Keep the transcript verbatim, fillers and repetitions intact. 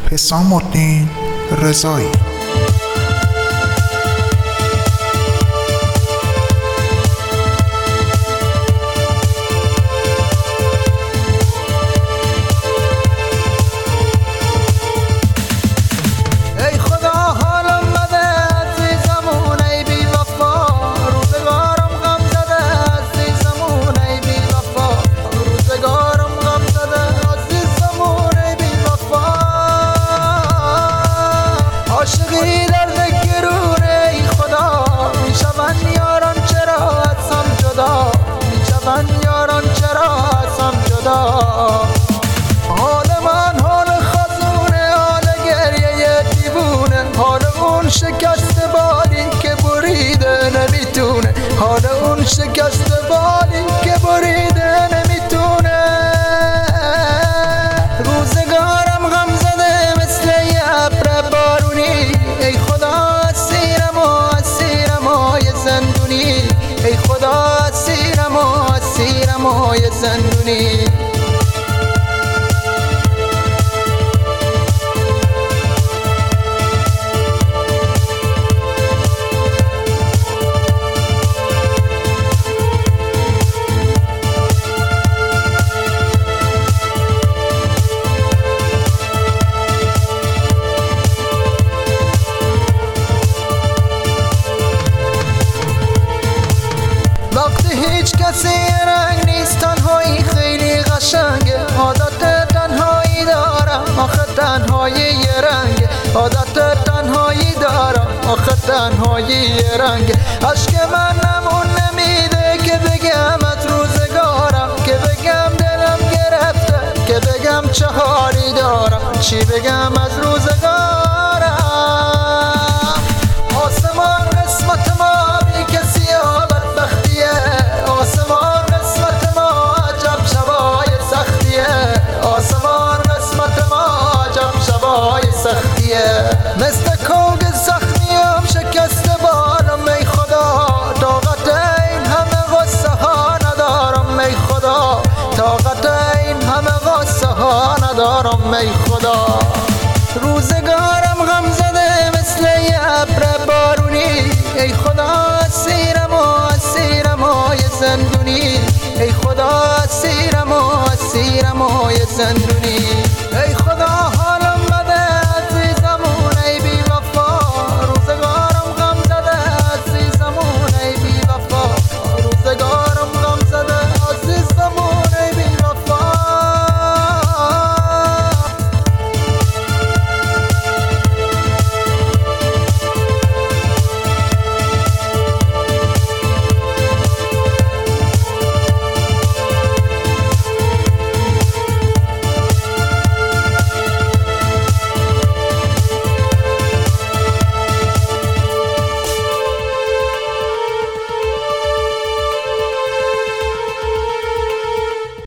حسام الدین رضایی. عاشقی درد گرونه ای خدا، میشون یاران چرا از هم جدا، میشون یاران چرا از هم جدا. حال من حال خزونه، حال گریه دیوونه، حال اون شکست بالی که بریده نمیتونه، حال اون شکست بالی که بریده نمیتونه. روزگارم غم زده مثل ابر بارونی، ای خدا اسیرم و اسیرم های زندونی، ای خدا اسیرم و اسیرم های زندونی. وقتی هیچ کسی رنگ نیست، تنهایی خیلی قشنگه. عادت تنهایی دارم آخه تنهایی یه رنگه، عادت تنهایی دارم آخه تنهایی یه رنگه. عشق من نمون نمیده که بگم از روزگارم، که بگم دلم گرفته، که بگم چه حالی دارم، چی بگم از روزگارم. آسمان قسمت ما بی کسی بدبختیه، آسمان قسمت ما عجب شبای سختیه، آسمان قسمت ما عجب شبای سختیه. مثل کوگ زخمیم شکسته بالم ای خدا، طاقت این همه غصه ها ندارم ای خدا، طاقت این همه غصه ها ندارم ای خدا. روزگارم غم زده مثل ابر بارونی، ای خدا اسیرم و اسیرم های زندونی، ای خدا اسیرم و اسیرم های زندونی. ای خدا